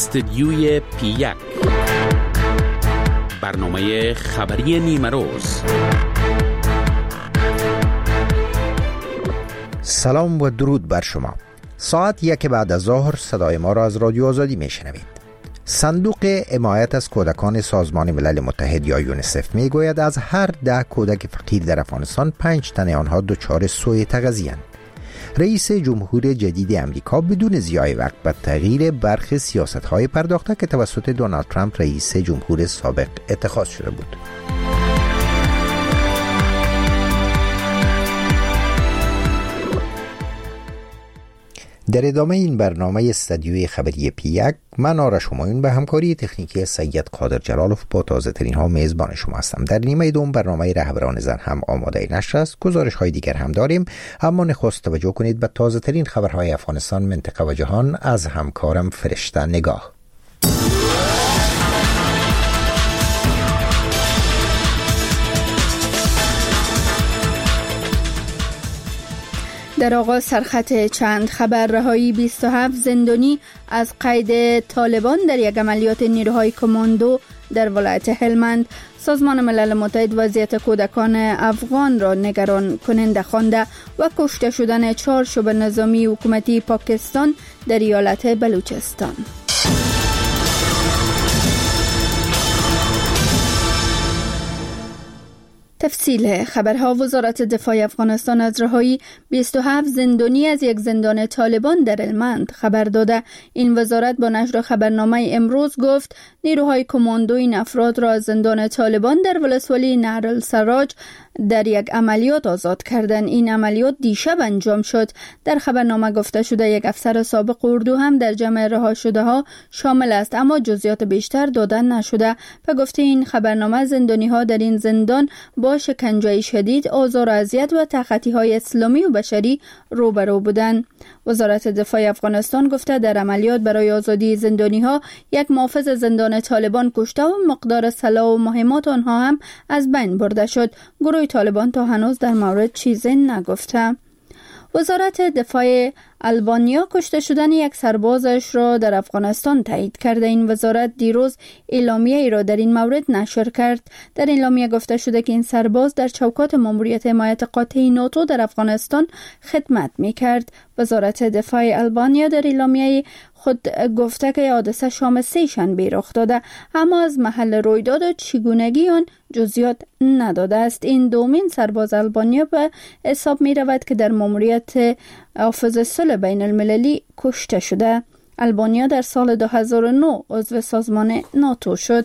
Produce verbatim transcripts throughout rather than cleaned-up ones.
استدیوی پی یک، برنامه خبری نیمه روز. سلام و درود بر شما. ساعت یک بعد از ظهر صدای ما را از رادیو آزادی میشنوید. صندوق حمایت از کودکان سازمان ملل متحد یا یونیسف میگوید از هر ده کودک فقیر در افغانستان پنج تن آنها دچار سوء تغذیه‌اند. رئیس جمهور جدید امریکا بدون ضیاع وقت به تغییر برخی سیاست‌های پرداخته که توسط دونالد ترامپ رئیس جمهور سابق اتخاذ شده بود. در ادامه این برنامه استدیوی خبری پی یک، من آرش همایون به همکاری تکنیکی سید قادر جلالوف با تازه ترین ها میزبان شما هستم. در نیمه دوم برنامه رهبران زن هم آماده نشر است. گزارش های دیگر هم داریم، اما نخست توجه کنید به تازه ترین خبرهای افغانستان، منطقه و جهان از همکارم فرشته نگاه. در آغاز سرخط چند خبر: رهایی بیست و هفت زندانی از قید طالبان در یک عملیات نیروهای کماندو در ولایت هلمند. سازمان ملل متحد وضعیت کودکان افغان را نگران کننده خوانده و کشته شدن چهار شبه نظامی حکومتی پاکستان در ایالت بلوچستان. تفصیل خبرها: وزارت دفاع افغانستان از رهایی بیست و هفت زندانی از یک زندان طالبان در هلمند خبر داده. این وزارت با نشر خبرنامه امروز گفت نیروهای کماندو این افراد را از زندان طالبان در ولسوالی نهر السراج در یک عملیات آزاد کردند. این عملیات دیشب انجام شد. در خبرنامه گفته شده یک افسر سابق اردو هم در جمع رها شده ها شامل است، اما جزئیات بیشتر دادن نشده. به گفته این خبرنامه زندانی ها در این زندان با شکنجه شدید، آزار و اذیت و تخطی های اسلامی و بشری روبرو بودند. وزارت دفاع افغانستان گفته در عملیات برای آزادی زندانی ها یک محافظ زندان طالبان کشته و مقدار سلاح و مهمات آنها هم از بین برده شد. گروه طالبان تا هنوز در مورد چیزی نگفته. وزارت دفاع آلبانیا کشته شدن یک سربازش را در افغانستان تایید کرده. این وزارت دیروز اعلامیه ای را در این مورد نشر کرد. در اعلامیه گفته شده که این سرباز در چوکات ماموریت حمایت قاطع ناتو در افغانستان خدمت می‌کرد. وزارت دفاع آلبانیا در اعلامیه خود گفته که حادثه شام سه شنبه رخ داده، اما از محل رویداد و چگونگی آن جزئیات نداده است. این دومین سرباز آلبانیا به حساب می رود که در ماموریت حافظ صلح بین المللی کشته شده. آلبانیا در سال دو هزار و نه عضو سازمان ناتو شد.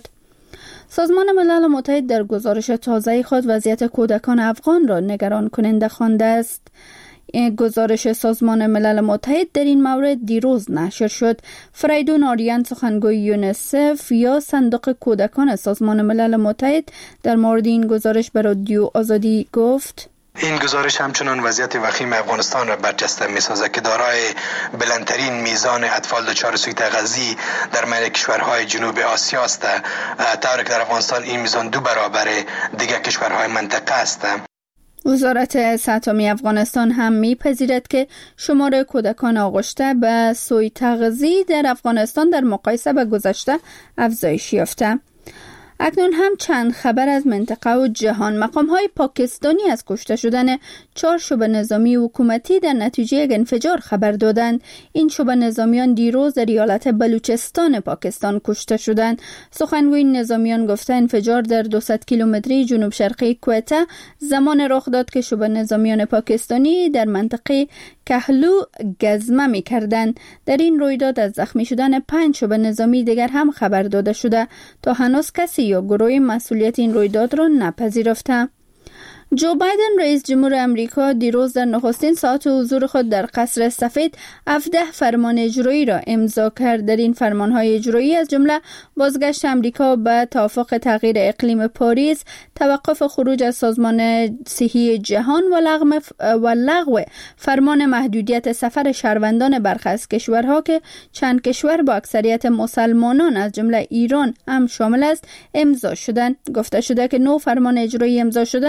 سازمان ملل متحد در گزارش تازه خود وضعیت کودکان افغان را نگران کننده خوانده است. این گزارش سازمان ملل متحد در این مورد دیروز نشر شد. فریدون آریان، سخنگوی یونیسف یا صندوق کودکان سازمان ملل متحد، در مورد این گزارش به رادیو آزادی گفت: این گزارش همچنان وضعیت وخیم افغانستان را برجسته می‌سازد که دارای بلندترین میزان اطفال دچار سوء تغذیه در میان کشورهای جنوب آسیا است، طوری که در افغانستان این میزان دو برابر دیگر کشورهای منطقه است. وزارت صحت عامه افغانستان هم می‌پذیرد که شمار کودکان آغشته به سوء تغذیه در افغانستان در مقایسه با گذشته افزایش یافته. اکنون هم چند خبر از منطقه و جهان. مقام‌های پاکستانی از کشته شدن چهار شبه نظامی حکومتی در نتیجه یک انفجار خبر دادند. این شبه نظامیان دیروز در ایالت بلوچستان پاکستان کشته شدند. سخنگوی نظامیان گفته انفجار در دویست کیلومتری جنوب شرقی کوئته زمان رخ داد که شبه نظامیان پاکستانی در منطقه کهلو گزمه می کردند. در این رویداد از زخمی شدن پنج شبه نظامی دیگر هم خبر داده شده. تا هنوز کسی یا گروه مسئولیت این رویداد را نپذیرفته. جو بایدن رئیس جمهور امریکا دیروز در نخستین ساعت حضور خود در قصر سفید هفده فرمان اجرایی را امضا کرد. در این فرمانهای اجرایی از جمله بازگشت امریکا به توافق تغییر اقلیم پاریس، توقف خروج از سازمان صحی جهان و لغو و لغو فرمان محدودیت سفر شهروندان برخی از کشورها که چند کشور با اکثریت مسلمانان از جمله ایران هم شامل است امضا شدند. گفته شده که نو فرمان اجرایی امضا شده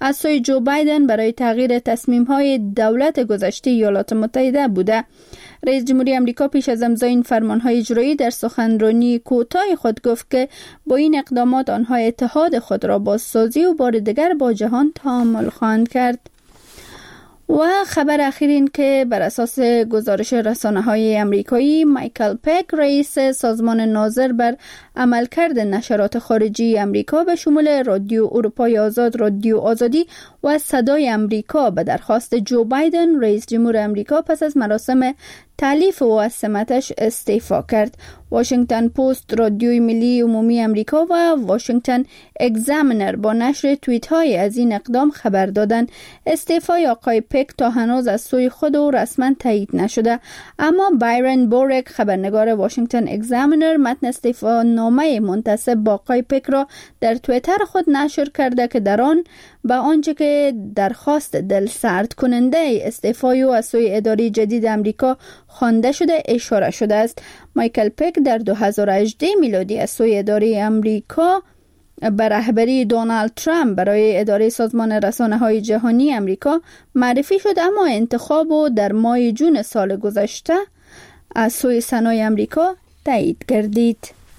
از سوی جو بایدن برای تغییر تصمیم‌های دولت گذشته ایالات متحده بوده. رئیس جمهوری آمریکا پیش از امضای این فرمان‌های اجرایی در سخنرانی کوتاه خود گفت که با این اقدامات آنها اتحاد خود را بازسازی و بار دیگر با جهان تعامل خواهند کرد. و خبر اخیر این که بر اساس گزارش رسانه‌های آمریکایی، مایکل پک رئیس سازمان ناظر بر عملکرد نشرات خارجی آمریکا به شمول رادیو اروپای آزاد، رادیو آزادی و صدای آمریکا به درخواست جو بایدن رئیس جمهور آمریکا پس از مراسم تألیف و از سمتش استعفا کرد. واشنگتن پست، رادیوی ملی عمومی آمریکا و واشنگتن اگزامینر با نشر توییت های از این اقدام خبر دادند. استعفای آقای پک تا هنوز از سوی خود و رسما تایید نشده، اما بایرن بورک خبرنگار واشنگتن اگزامینر متن استعفا نامه منتسب با آقای پک را در توییتر خود نشر کرده که در آن با آنچه که درخواست دلسرد کننده استعفای او از سوی اداره جدید آمریکا خوانده شده اشاره شده است. مایکل پک در دو هزار و هجده میلادی از سوی اداره آمریکا به رهبری دونالد ترامپ برای اداره سازمان رسانه‌های جهانی آمریکا معرفی شد، اما انتخاب او در ماه جون سال گذشته از سوی سنای آمریکا تایید گردید.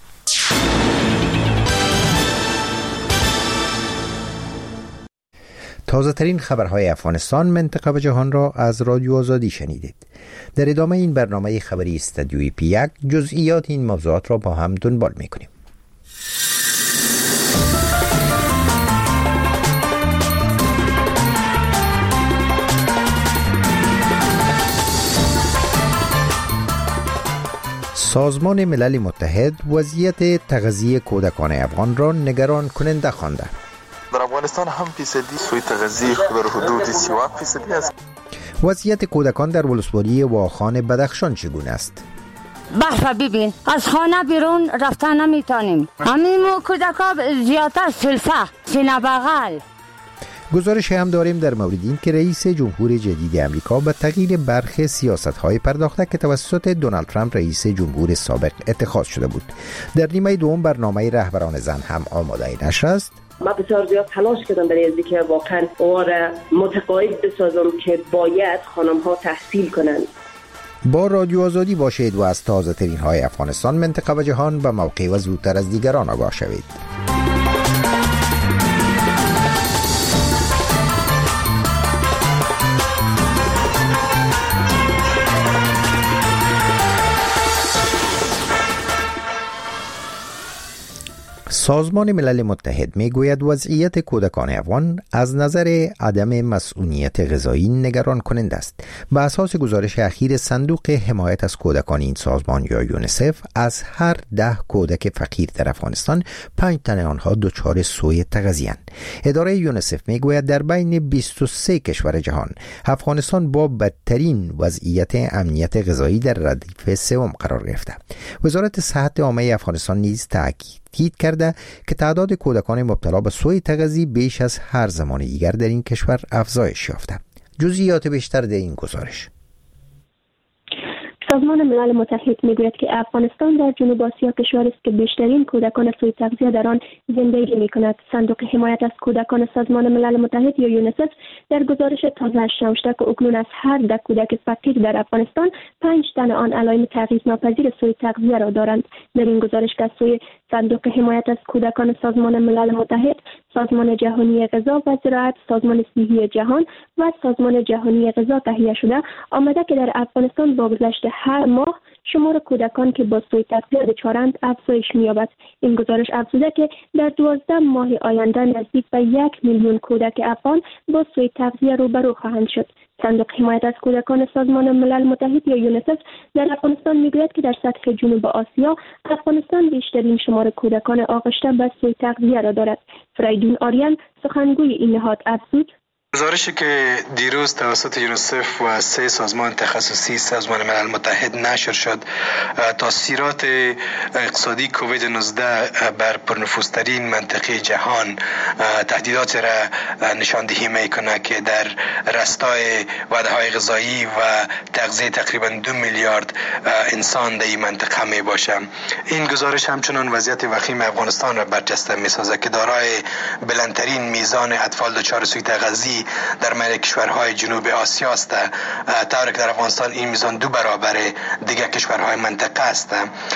تازه ترین خبرهای افغانستان، منطقه و جهان را از رادیو آزادی شنیدید. در ادامه این برنامه خبری استودیوی پی یک جزئیات این موضوعات را با هم دنبال می‌کنیم. سازمان ملل متحد وضعیت تغذیه کودکان افغان را نگران کننده خوانده. در افغانستان هم فیصدی سوی تغذیه در حدود سی و هفت فیصدی است. وضعیت کودکان در ولسوالی واخان بدخشان چگونه است؟ بحث ببین، از خانه بیرون رفتن نمیتونیم. همین کودکا زیادتر سلفه، سینه بغل. گزارش هم داریم در مورد این که رئیس جمهور جدید امریکا به تغییر برخی سیاست‌های پرداخته که توسط دونالد ترامپ رئیس جمهور سابق اتخاذ شده بود. در نیمه دوم برنامه رهبران زن هم آماده نشر است. ما بسیار زیاد تلاش کردم برای اینکه که واقعا اواره متقاعد بسازم که باید خانم‌ها تحصیل کنند. با رادیو آزادی باشید و از تازه ترین های افغانستان، منطقه و جهان به موقع و زودتر از دیگران آگاه شوید. سازمان ملل متحد می گوید وضعیت کودکان افغان از نظر عدم مسئولیت غذایی نگران کننده است. به اساس گزارش اخیر صندوق حمایت از کودکان این سازمان یا یونیسف، از هر ده کودک فقیر در افغانستان پنج تن آنها دچار سوء تغذیه‌اند. اداره یونیسف می گوید در بین بیست و سه کشور جهان افغانستان با بدترین وضعیت امنیت غذایی در ردیف سوم قرار گرفته. وزارت صحت عامه افغانستان نیز تاکید تأکید کرده که تعداد کودکان مبتلا به سوء تغذیه بیش از هر زمان دیگر در این کشور افزایش یافته. جزئیات بیشتر در این گزارش. سازمان ملل متحد میگوید که افغانستان در جنوب آسیا کشوری است که بیشترین کودکان سوء تغذیه در آن زندگی می‌کند. صندوق حمایت از کودکان سازمان ملل متحد یا یونیسف در گزارش تازه‌اش نوشته که اکنون از هر ده کودک فقیر در افغانستان پنج تن آن علائم تغذیه ناپذیر سوء تغذیه را دارند. در این گزارش که از سوی صندوق حمایت از کودکان سازمان ملل متحد، سازمان جهانی غذا و زراعت، سازمان صحی جهان و سازمان جهانی غذا تهیه شده، آمده که در افغانستان با گذشت هر ماه شمار کودکان که با سوء تغذیه دچارند افزایش می‌یابد. این گزارش افزوده که در دوازده ماه آینده نزدیک به یک میلیون کودک افغان با سوء تغذیه روبرو خواهند شد. صندوق حمایت از کودکان سازمان ملل متحد یا یونیسف در افغانستان میگوید که در سطح جنوب آسیا افغانستان بیشترین شمار کودکان آغشته به سوء تغذیه را دارد. فریدون آریان سخنگوی این نهاد افزود: گزارشی که دیروز توسط یونیسف و سه سازمان تخصصی سازمان ملل متحد نشر شد، تاثیرات اقتصادی کووید نوزده بر پرنفوذترین منطقه جهان تهدیدات را نشاندهی میکنه که در راستای وعده‌های غذایی و تغذیه تقریبا دو میلیارد انسان در این منطقه می باشه. این گزارش همچنان وضعیت وخیم افغانستان را برجسته می سازه که دارای بلندترین میزان اطفال دچار سوء تغذیه در میان کشورهای جنوب آسیا است، طوری که در افغانستان این میزان دو برابر دیگر کشورهای منطقه است.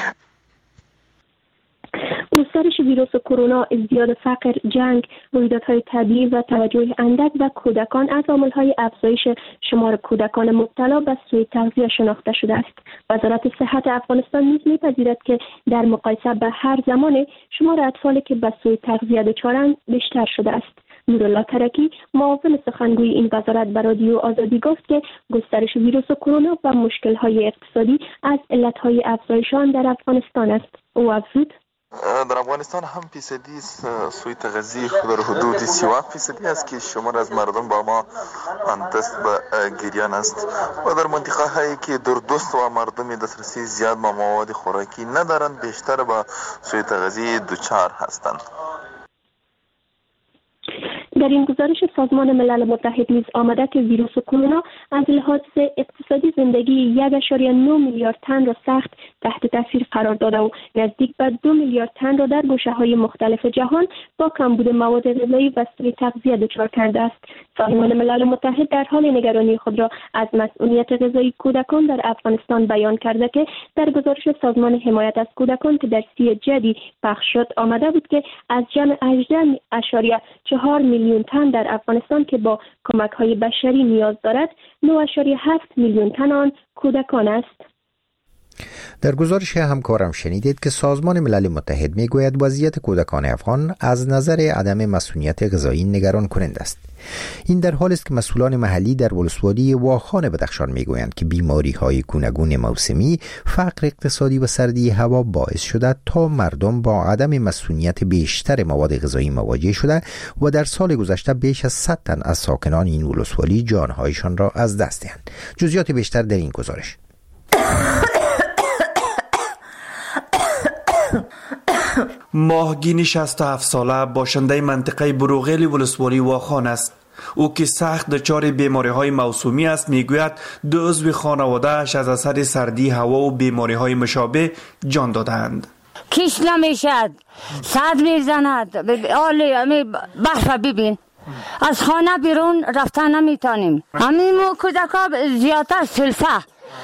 گسترش ویروس کرونا، ازدیاد فقر، جنگ، رویدادهای طبیعی و توجه اندک به کودکان از عامل‌های افزایش شمار کودکان مبتلا به سوء تغذیه شناخته شده است. وزارت صحت افغانستان نیز می‌پذیرد که در مقایسه به هر زمان شمار اطفالی که به سوء تغذیه دچارند بیشتر شده است. نورالله ترکی، معاون سخنگوی این وزارت به رادیو آزادی گفت که گسترش ویروس کرونا و مشکل‌های اقتصادی از علت‌های افزایش آن در افغانستان است. او افزود: در افغانستان هم فیصدی سوء تغذیه در حدود سی و هفت فیصدی است که شمار از مردم با ما دست به گریان است و در منطقه هایی که دوردست و مردم دسترسی زیاد به مواد خوراکی ندارند بیشتر به سوء تغذیه دچار هستند. در این گزارش سازمان ملل متحد نیز آمده که ویروس کرونا از لحاظ اقتصادی زندگی یک و نه میلیارد تن را سخت تحت تاثیر قرار داده و نزدیک به دو میلیارد تن را در گوشه‌های مختلف جهان با کمبود مواد غذایی و سوء تغذیه دچار کرده است. سازمان ملل متحد در حال نگرانی خود را از مسئولیت غذایی کودکان در افغانستان بیان کرده که در گزارش سازمان حمایت از کودکان که در سی جدی پخش شد آمده بود که از جمع هجده و چهار میلیون تن در افغانستان که با کمک‌های بشری نیاز دارد، نه و هفت میلیون تن آن کودکان است. در گزارش همکارم شنیدید که سازمان ملل متحد میگوید وضعیت کودکان افغان از نظر عدم مسئولیت غذایی نگران کننده است. این در حالی است که مسئولان محلی در ولسوالی واخان بدخشان میگویند که بیماری های گوناگون موسمی، فقر اقتصادی و سردی هوا باعث شده تا مردم با عدم مسئولیت بیشتر مواد غذایی مواجه شده و در سال گذشته بیش از صد تن از ساکنان این ولسوالی جانهایشان را از دست دهند. جزئیات بیشتر در این گزارش. ماهگین شصت و هفت ساله باشنده منطقه بروغیل ولسوالی واخان است. او که سخت دچار بیماری‌های موسومی است میگوید دو عضو خانواده‌اش از اثر سردی هوا و بیماری‌های مشابه جان دادند. کیش نمیشد، صد میزند، آلی بحث ببین از خانه بیرون رفتن نمیتونیم. همین کودکا زیادتر سلفه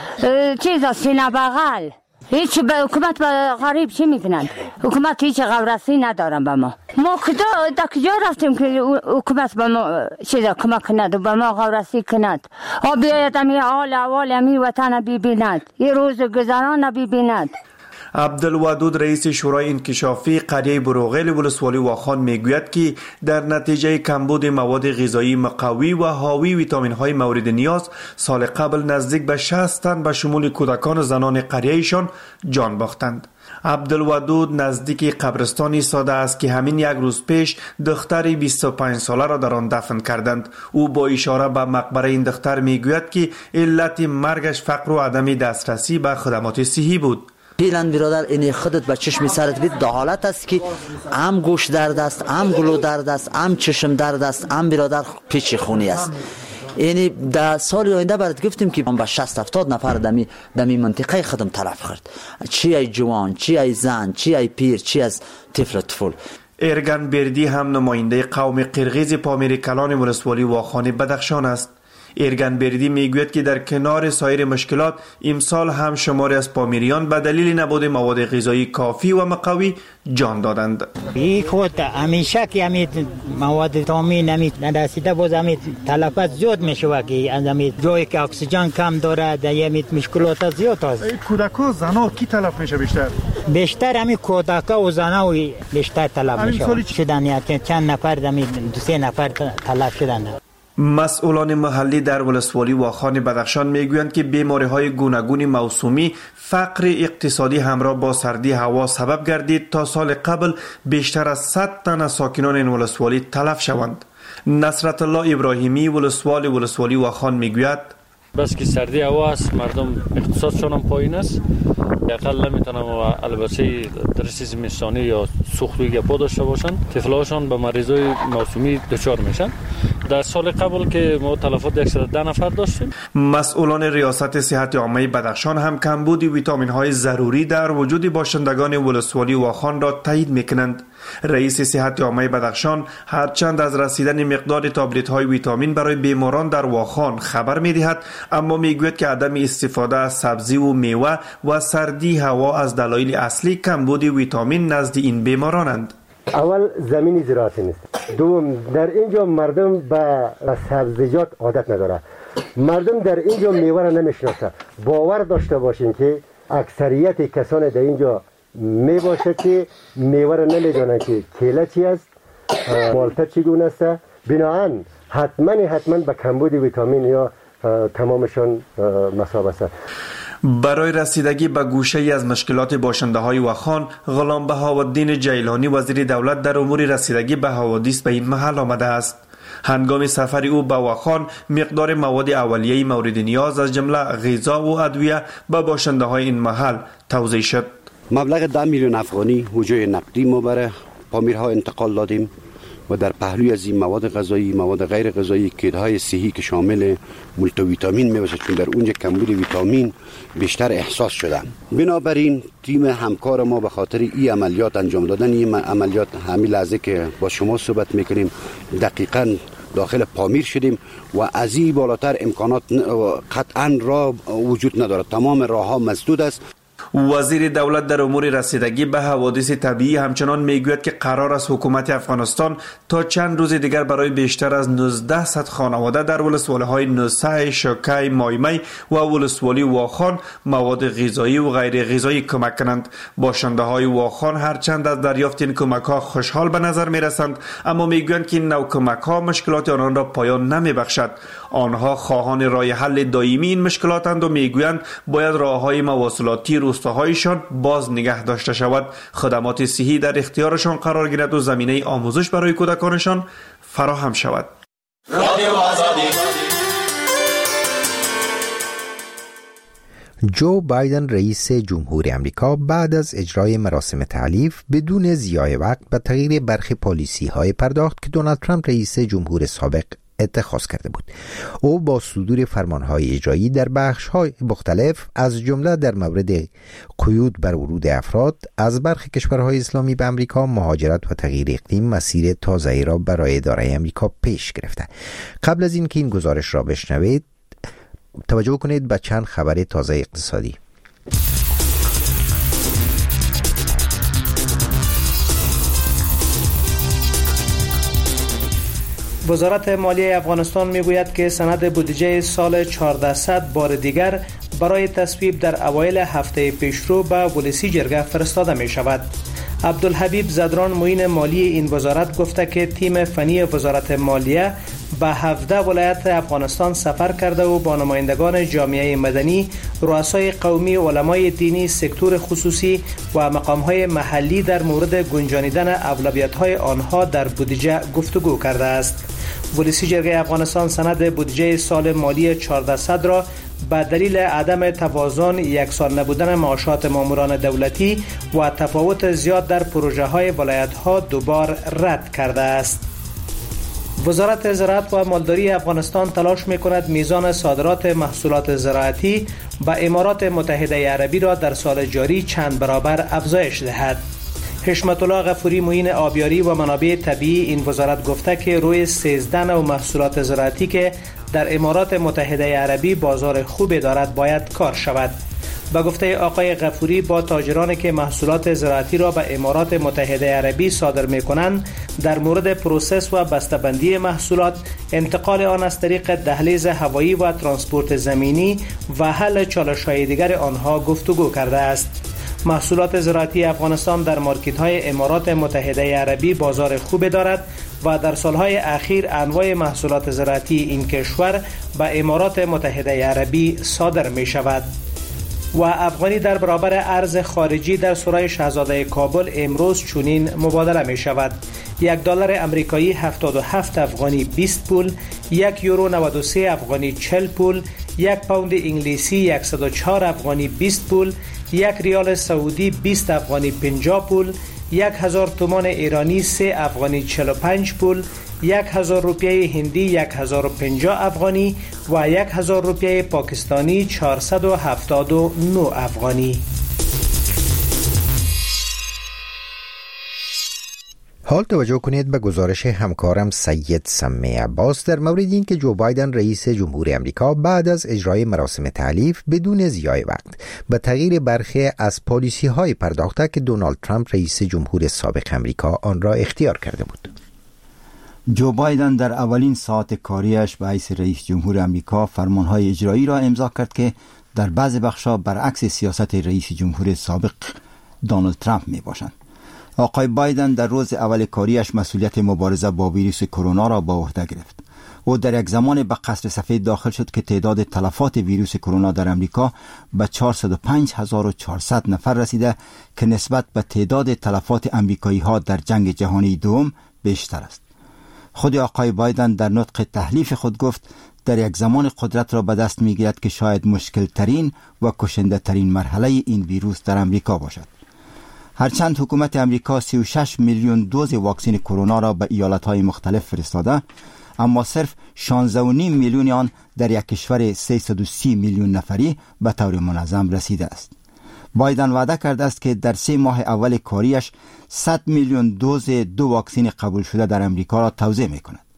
چیزا سینه بغل هیچ به حکومت به غریب چی میکنند؟ حکومت هیچ غورسی ندارن به ما. ما کجا در کجا رفتیم که حکومت به ما چیزا کمک کند و به ما غورسی کند؟ آ بیاید امی حال احوال امی وطن ببیند، یه روز گذران ببیند. عبدالودود رئیس شورای انکشافی قریه بروغیل ولسوالی واخان میگوید که در نتیجه کمبود مواد غذایی مقوی و حاوی ویتامین های مورد نیاز سال قبل نزدیک به شصت تن به شمول کودکان و زنان قریهشان جان باختند. عبدالودود نزدیک قبرستان ایستاده است که همین یک روز پیش دختری بیست و پنج ساله را در آن دفن کردند. او با اشاره به مقبره این دختر میگوید که علت مرگش فقر و عدم دسترسی به خدمات صحی بود. پیلن برادر این خودت به چشم سرت بید در حالت است که هم گوش درد است، هم گلو درد است، هم چشم درد است، هم برادر پیچ خونی است. یعنی در سال آینده برات گفتیم که با شصت هفتاد نفر دمی دمی منطقه خودم طرف کرد، چی ای جوان، چی ای زن، چی ای پیر، چی از طفل طفل. ارگن بردی هم نماینده قوم قرغیز پامیر کلان ولسوالی واخان بدخشان است. ارگن بردی میگوید که در کنار سایر مشکلات امسال هم شماری از پامیریان به دلیل نبود مواد غذایی کافی و مقوی جان دادند. این خود همیشه که همین مواد تامین همین نداشته باز همین تلفات زیاد میشه که همین جایی که اکسیژن کم داره در همین مشکلات زیاد است. کودکا زنا کی تلف میشه بیشتر؟ بیشتر همین کودکا و زنا و بیشتر تلف میشه. شدن یا چند نفر همین دو سه نفر تلف شدن. مسئولان محلی در ولسوالی واخان بدخشان میگویند که بیماری‌های گوناگون موسومی، فقر اقتصادی همراه با سردی هوا سبب گردید تا سال قبل بیشتر از صد تن از ساکنان این ولسوالی تلف شوند. نصرت الله ابراهیمی ولسوال ولسوالی واخان میگوید بس که سردی هوا است، مردم اقتصادشان هم پایین است، اقل نمیتونن و البته درست زمستانی یا سوختوی گپا داشته باشن، طفلاشان به مریضای موسمی دچار میشن. در سال قبل که ما تلفات صد و ده نفر داشتیم. مسئولان ریاست صحت عامه بدخشان هم کمبود ویتامین های ضروری در وجود باشندگان ولسوالی واخان را تایید میکنند. رئیس صحت عامه بدخشان هرچند از رسیدن مقدار تابلت های ویتامین برای بیماران در واخان خبر میدهد، اما میگوید که عدم استفاده از سبزی و میوه و سردی هوا از دلایل اصلی کمبود ویتامین نزد این بیمارانند. اول زمین زراعتی نیست، دوم در اینجا مردم به سبزیجات عادت نداره، مردم در اینجا میوه را نمیشناسه. باور داشته باشین که اکثریت کسان در اینجا می باشه که میوه را نمیدونن که کیله چی است، مالته چگونه است. بنابراین حتما حتما به کمبود ویتامین یا تمامشان مصاب است. برای رسیدگی به گوشه ای از مشکلات باشنده های واخان، غلام بهاءالدین جیلانی وزیر دولت در امور رسیدگی به حوادث به این محل آمده است. هنگام سفر او به واخان مقدار مواد اولیه مورد نیاز از جمله غذا و ادویه به باشنده های این محل توزیع شد. مبلغ ده میلیون افغانی وجوه نقدی ما برای پامیرها انتقال دادیم و در پهلوی از این مواد غذایی، مواد غیر غذایی، کدهای صحی که شامل مولتی ویتامین میباشد، چون در اونجا کمبود ویتامین بیشتر احساس شده. بنابراین تیم همکار ما به خاطر این عملیات انجام دادن این عملیات همین لحظه که با شما صحبت میکنیم دقیقاً داخل پامیر شدیم و از این بالاتر امکانات قطعاً راه وجود ندارد. تمام راه ها مسدود است. وزیر دولت در امور رسیدگی به حوادث طبیعی همچنان میگوید که قرار است حکومت افغانستان تا چند روز دیگر برای بیشتر از نوزده صد خانواده در ولسوالی های نوسه، شوکای، مایمی و ولسوالی واخان مواد غذایی و غیر غذایی کمک کنند. باشنده های واخان هرچند از دریافت این کمک ها خوشحال به نظر می رسند، اما میگویند که این نوع کمک ها مشکلات آنان را پایان نمی بخشد. آنها خواهان راه حل دائمی این مشکلاتند و میگویند باید راههای مواصلاتی روستاهایشان باز نگه داشته شود، خدمات صحی در اختیارشان قرار گیرد و زمینه آموزش برای کودکانشان فراهم شود. جو بایدن رئیس جمهوری امریکا بعد از اجرای مراسم تعلیف بدون ضیاع وقت به تغییر برخی پالیسی های پرداخت که دونالد ترامپ رئیس جمهور سابق اتخاذ کرده بود. او با صدور فرمانهای اجرایی در بخش‌های مختلف از جمله در مورد قیود بر ورود افراد از برخی کشورهای اسلامی به امریکا، مهاجرت و تغییر اقلیم مسیر تازه‌ای را برای اداره امریکا پیش گرفته. قبل از اینکه این گزارش را بشنوید توجه کنید به چند خبر تازه اقتصادی. وزارت مالیه افغانستان میگوید که سند بودجه سال چهاردهصد بار دیگر برای تصویب در اوایل هفته پیشرو به ولسی جرگه فرستاده می شود. عبدالحبیب زدران معین مالی این وزارت گفته که تیم فنی وزارت مالیه به هفده ولایت افغانستان سفر کرده و با نمایندگان جامعه مدنی، رؤسای قومی، علمای دینی، سکتور خصوصی و مقامهای محلی در مورد گنجانیدن اولویت‌های آنها در بودجه گفتگو کرده است. ولسی جرگه افغانستان سند بودجه سال مالی چهاردهصد را به دلیل عدم توازن، یکسان نبودن معاشات ماموران دولتی و تفاوت زیاد در پروژه های ولایت ها دوبار رد کرده است. وزارت زراعت و مالداری افغانستان تلاش می‌کند میزان صادرات محصولات زراعتی به امارات متحده عربی را در سال جاری چند برابر افزایش دهد. حشمت الله غفوری معین آبیاری و منابع طبیعی این وزارت گفته که روی سیزده نوع محصولات زراعتی که در امارات متحده عربی بازار خوبی دارد باید کار شود. با گفته آقای غفوری با تاجرانی که محصولات زراعتی را به امارات متحده عربی صادر می‌کنند در مورد پروسس و بسته‌بندی محصولات، انتقال آن از طریق دهلیز هوایی و ترانسپورت زمینی و حل چالش‌های دیگر آنها گفتگو کرده است. محصولات زراعتی افغانستان در مارکت‌های امارات متحده عربی بازار خوبی دارد و در سالهای اخیر انواع محصولات زراعتی این کشور به امارات متحده عربی صادر می شود. و افغانی در برابر ارز خارجی در سرای شاهزاده کابل امروز چنین مبادله می شود: یک دلار امریکایی هفتاد و هفت افغانی بیست پول، یک یورو نود و سه افغانی چهل پول، یک پوند انگلیسی صد و چهار افغانی بیست پول، یک ریال سعودی بیست افغانی پنجاه پول، یک هزار تومان ایرانی سه افغانی چهل و پنج پول، یک هزار روپیه هندی یک هزار و پنجاه افغانی و یک هزار روپیه پاکستانی چهارصد و هفتاد و نه افغانی. حال توجه کنید به گزارش همکارم سید سمی عباس در مورد این که جو بایدن رئیس جمهور امریکا بعد از اجرای مراسم تحلیف بدون ضیاع وقت به تغییر برخی از پالیسی های پرداخته که دونالد ترامپ رئیس جمهور سابق امریکا آن را اختیار کرده بود. جو بایدن در اولین ساعت کاریش به حیث رئیس جمهور امریکا فرمانهای اجرایی را امضا کرد که در بعض بخشا برعکس سیاست رئیس جمهور سابق دونالد ترامپ می باشند. آقای بایدن در روز اول کاریش مسئولیت مبارزه با ویروس کرونا را به عهده گرفت. او در یک زمان به قصر سفید داخل شد که تعداد تلفات ویروس کرونا در امریکا به چهارصد و پنج هزار و چهارصد نفر رسیده که نسبت به تعداد تلفات امریکایی ها در جنگ جهانی دوم بیشتر است. خود آقای بایدن در نطق تحلیف خود گفت در یک زمان قدرت را به دست می گیرد که شاید مشکل ترین و کشنده ترین مرحله این ویروس در امریکا باشد. هرچند حکومت امریکا سی و شش میلیون دوز واکسن کرونا را به ایالت‌های مختلف فرستاده، اما صرف شانزده و نیم میلیون آن در یک کشور سیصد و سی میلیون نفری به طور منظم رسیده است. بایدن وعده کرده است که در سه ماه اول کاریش صد میلیون دوز دو واکسن قبول شده در امریکا را توزیع می کند.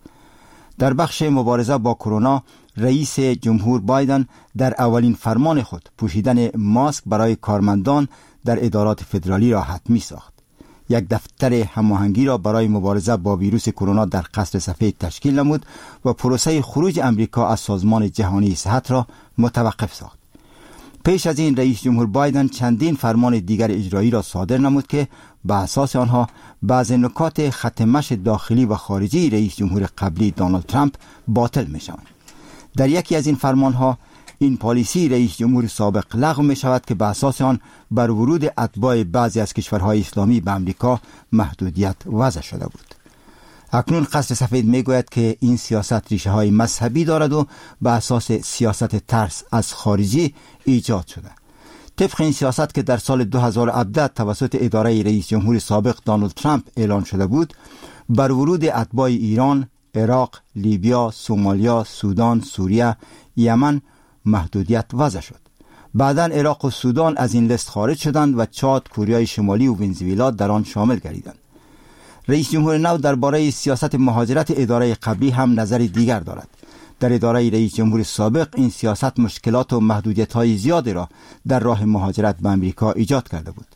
در بخش مبارزه با کرونا، رئیس جمهور بایدن در اولین فرمان خود پوشیدن ماسک برای کارمندان در ادارات فدرالی را حتمی ساخت. یک دفتر هماهنگی را برای مبارزه با ویروس کرونا در قصر سفید تشکیل نمود و پروسه خروج امریکا از سازمان جهانی صحت را متوقف ساخت. پیش از این رئیس جمهور بایدن چندین فرمان دیگر اجرایی را صادر نمود که به اساس آنها بعض نکات خط مشی داخلی و خارجی رئیس جمهور قبلی دونالد ترامپ باطل می شوند. در یکی از این فرمانها این پالیسی رئیس جمهور سابق لغو می شود که به اساس آن بر ورود اتباع بعضی از کشورهای اسلامی به امریکا محدودیت وضع شده بود. اکنون قصر سفید می گوید که این سیاست ریشه های مذهبی دارد و به اساس سیاست ترس از خارجی ایجاد شده. طبق این سیاست که در سال دو هزار و هفده توسط اداره رئیس جمهور سابق دونالد ترامپ اعلان شده بود، بر ورود اتباع ایران، عراق، لیبیا، سومالیا، سودان، سوریه، یمن محدودیت وضع شد. بعداً عراق و سودان از این لیست خارج شدند و چاد، کوریای شمالی و ونزوئلا در آن شامل گردیدند. رئیس جمهور نو درباره سیاست مهاجرت اداره قبلی هم نظر دیگر دارد. در اداره رئیس جمهور سابق این سیاست مشکلات و محدودیت‌های زیادی را در راه مهاجرت به امریکا ایجاد کرده بود.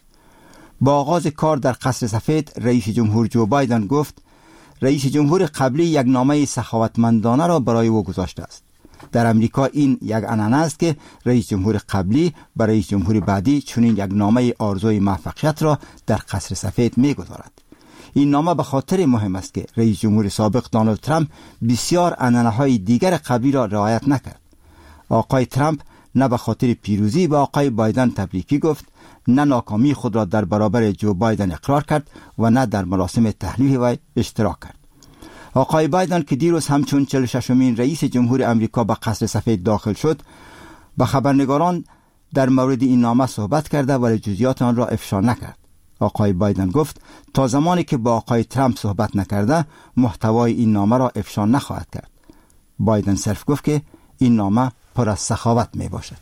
با آغاز کار در قصر سفید، رئیس جمهور جو بایدن گفت رئیس جمهور قبلی یک نامه سخاوتمندانه را برای او گذاشته است. در امریکا این یک عنعنه است که رئیس جمهور قبلی برای رئیس جمهور بعدی چنین یک نامه آرزوی موفقیت را در قصر سفید می‌گذارد. این نامه به خاطر مهم است که رئیس جمهور سابق دونالد ترامپ بسیار عنعنه‌های دیگر قبلی را رعایت نکرد. آقای ترامپ نه به خاطر پیروزی به آقای بایدن تبریکی گفت، نه ناکامی خود را در برابر جو بایدن اقرار کرد و نه در مراسم تحلیف وی اشتراک کرد. آقای بایدن که دیروز همچون چهل و ششمین رئیس جمهور امریکا به قصر سفید داخل شد، با خبرنگاران در مورد این نامه صحبت کرده ولی جزئیات آن را افشا نکرد. آقای بایدن گفت تا زمانی که با آقای ترامپ صحبت نکرده محتوای این نامه را افشا نخواهد کرد. بایدن صرف گفت که این نامه پر از سخاوت می باشد.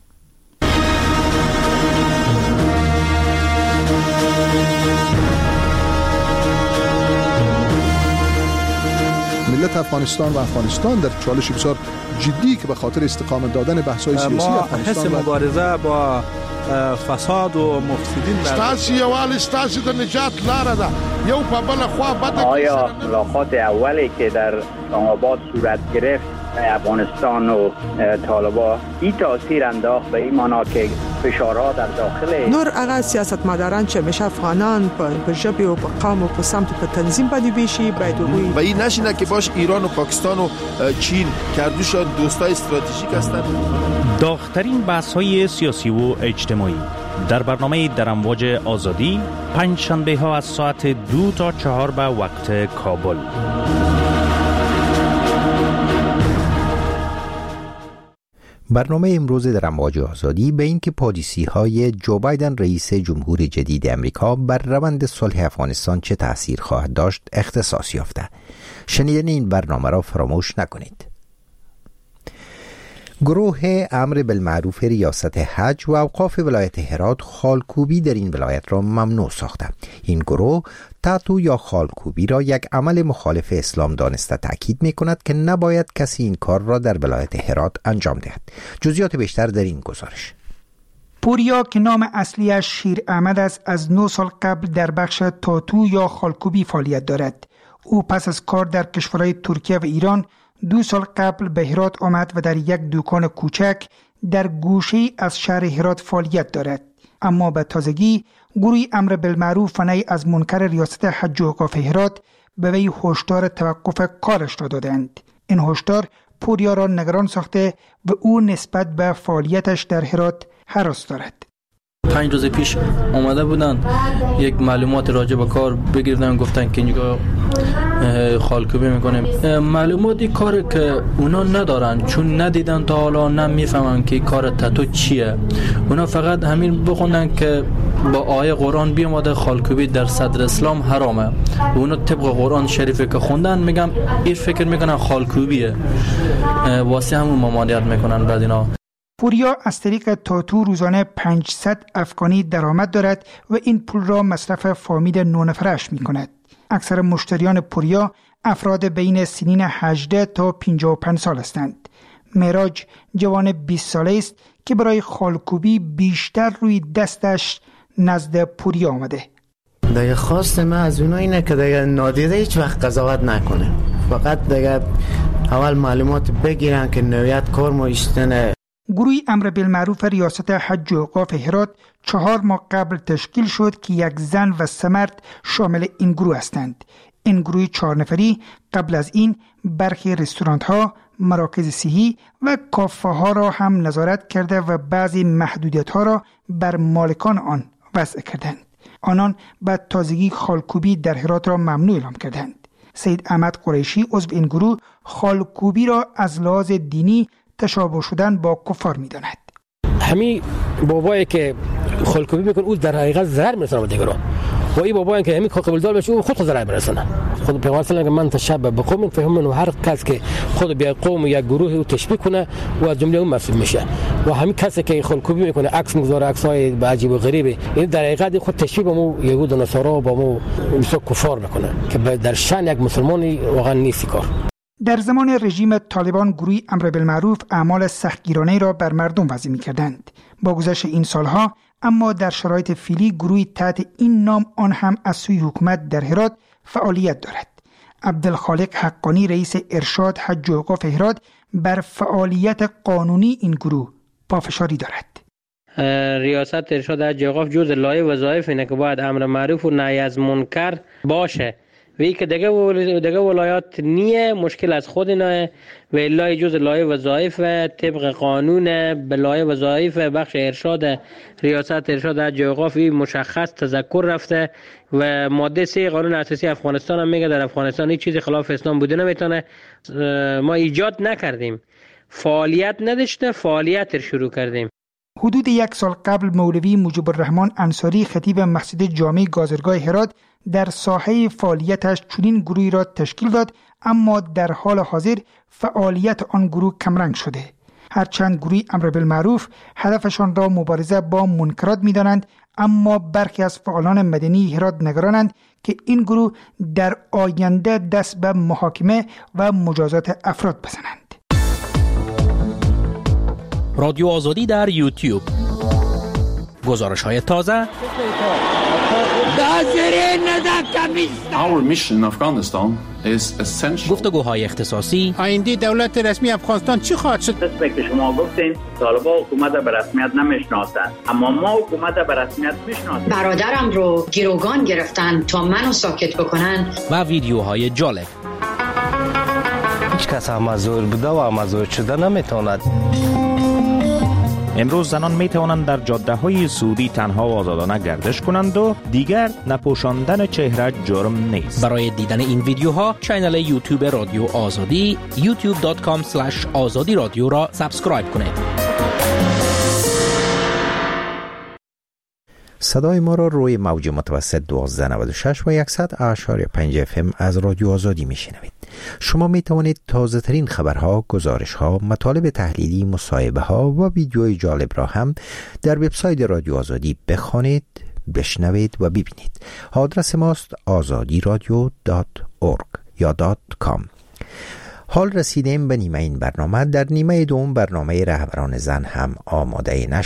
ملت افغانستان و افغانستان در چالش بسیار جدی که به خاطر استقامت دادن بحث‌های سیاسی افغانستان ما حس مبارزه با فساد و مفسدین ستاسي یوال ستاسي د نجات لاره ده یو په بل خوا بده. آیا ملاقات اولی که در اسلام آباد صورت گرفت افغانستان و طالبان این تاثیر انداخت به این معنا که فشارها در داخل نور هغه سیاستمداران چې همیشه افغانان په ژبه او په قوم او په سمت په تنظیم باندې بیشي باید وي و این نشینه که باش ایران و پاکستان و چین کردوشان دوستای استراتژیک هستند. داغ‌ترین بحث‌های سیاسی و اجتماعی در برنامه در امواج آزادی پنج شنبه ها از ساعت دو تا چهار به وقت کابل. برنامه امروز در امواج آزادی به این که پالیسی های جو بایدن رئیس جمهور جدید امریکا بر روند صلح افغانستان چه تأثیر خواهد داشت اختصاص یافته. شنیدن این برنامه را فراموش نکنید. گروه امر بالمعروف ریاست حج و اوقاف ولایت هرات خالکوبی در این ولایت را ممنوع ساخته. این گروه تاتو یا خالکوبی را یک عمل مخالف اسلام دانسته تاکید می کند که نباید کسی این کار را در ولایت هرات انجام دهد. جزئیات بیشتر در این گزارش. پوریا که نام اصلیش شیر احمد است، از نه سال قبل در بخش تاتو یا خالکوبی فعالیت دارد. او پس از کار در کشورهای ترکیه و ایران دو سال قبل به هرات آمد و در یک دکان کوچک در گوشه از شهر هرات فعالیت دارد. اما به تازگی گروه امر بالمعروف و نهی از منکر ریاست حج و اوقاف هرات به وی هشدار توقف کارش را دادند. این هشدار پوریا را نگران ساخته و او نسبت به فعالیتش در هرات هراس دارد. پنج روز پیش آمده بودن یک معلومات راجع به کار بگیردن، گفتن که اینجا خالکوبی میکنیم. معلوماتی کار که اونا ندارن، چون ندیدن تا حالا نمیفهمن که کار تاتو چیه. اونا فقط همین بخوندن که با آیه قرآن بیامده خالکوبی در صدر اسلام حرامه. اونا طبق قرآن شریفی که خوندن میگم این فکر میکنن خالکوبیه، واسه همون ممانعت میکنن. بعد اینا پوریا از طریق تاتو روزانه پانصد افغانی درآمد دارد و این پول را مصرف فامیل نه نفرش می کند. اکثر مشتریان پوریا افراد بین سنین هجده تا پنجاه و پنج سال هستند. معراج جوان بیست ساله است که برای خالکوبی بیشتر روی دستش نزد پوریا آمده. دیگه خواست من از اونا اینه که دیگه نادیده هیچ وقت قضاوت نکنه، فقط دیگه اول معلومات بگیرن که نویت کار ما اشتنه. گروه امر بالمعروف ریاست حج و اوقاف هرات چهار ماه قبل تشکیل شد که یک زن و سه مرد شامل این گروه هستند. این گروه چهار نفری قبل از این برخی رستوران ها، مراکز صحی و کافه ها را هم نظارت کرده و بعضی محدودیت ها را بر مالکان آن وضع کردند. آنان بعد تازگی خالکوبی در هرات را ممنوع اعلام کردند. سید احمد قریشی عضو این گروه خالکوبی را از لحاظ دینی تشابه شدن با کفار می‌داند. همین بابایی که خالکوبی میکنه او در حقیقت ضرر میرسونه به دیگران و این بابایی که همین قابل دار بشه او خود ضرر میرسونه. خود پیغمبر صلی الله علیه و من تشبه بقوم فهم انه هر کس که خود به قوم یا گروه او تشبیه کنه و از جمله اون مسئول میشه. و همین کسی که خالکوبی میکنه عکس میذاره، عکسای عجیب و غریبه، این در حقیقت خود تشبیه به مو یهود و نصارا با مو مثل کفار میکنه که در شأن یک مسلمانی واقعا نیست کار. در زمان رژیم طالبان گروه امر بالمعروف اعمال سختگیرانه را بر مردم وضع می‌کردند. با گذشت این سالها اما در شرایط فعلی گروهی تحت این نام آن هم از سوی حکومت در هرات فعالیت دارد. عبدالخالق حقانی رئیس ارشاد حج و اوقاف هرات بر فعالیت قانونی این گروه پافشاری دارد. ریاست ارشاد حج و اوقاف جز لایحه وظایف اینه که باید امر معروف و نهی از منکر باشه. وی که دیگه ول... دیگه ولایات نیه، مشکل از خود نه و الا جز لایحه وظایف طبق قانون به لایحه وظایف بخش ارشاد ریاست ارشاد حج و اوقاف مشخص تذکر رفته و ماده سه قانون اساسی افغانستان هم میگه در افغانستان هیچ چیزی خلاف اسلام بوده نمیتونه. ما ایجاد نکردیم، فعالیت نداشته، فعالیت رو شروع کردیم. حدود یک سال قبل مولوی مجیب الرحمن انصاری خطیب مسجد جامع گازرگاه هرات در ساحه فعالیتش چنین گروهی را تشکیل داد، اما در حال حاضر فعالیت آن گروه کمرنگ شده. هرچند گروه امر بالمعروف هدفشان را مبارزه با منکرات می‌دانند، اما برخی از فعالان مدنی هرات نگرانند که این گروه در آینده دست به محاکمه و مجازات افراد بزنند. رادیو آزادی در یوتیوب. گزارش های تازه، Our mission in Afghanistan is essential. گفتگوهای اختصاصی، آینده دولت رسمی افغانستان چی خواهد شد؟ قسمی که شما گفتین طالبان حکومت به رسمیت نمیشناسند، اما ما حکومت به رسمیت میشناسیم. برادرم رو گروگان گرفتن تا منو ساکت بکنن و ویدیوهای جالب. هیچ کس مزور بوده و مزور شده نمیتواند. امروز زنان می توانند در جاده های سعودی تنها و آزادانه گردش کنند و دیگر نپوشاندن چهره جرم نیست. برای دیدن این ویدیوها کانال یوتیوب رادیو آزادی یوتیوب دات کام اسلش آزادی رادیو را سابسکرایب کنید. صدای ما را روی موج متوسط دوازده نود و شش و صد اعشاری پنج اف ام از رادیو آزادی میشنوید. شما می توانید تازه ترین خبرها، گزارشها، مطالب تحلیلی، مصاحبه ها و ویدیوهای جالب را هم در وبسایت رادیو آزادی بخوانید، بشنوید و ببینید. آدرس ماست آزادی رادیو دات اورگ یا دات کام. حال رسیدیم به نیمه این برنامه. در نیمه دوم برنامه رهبران زن هم آماده نشر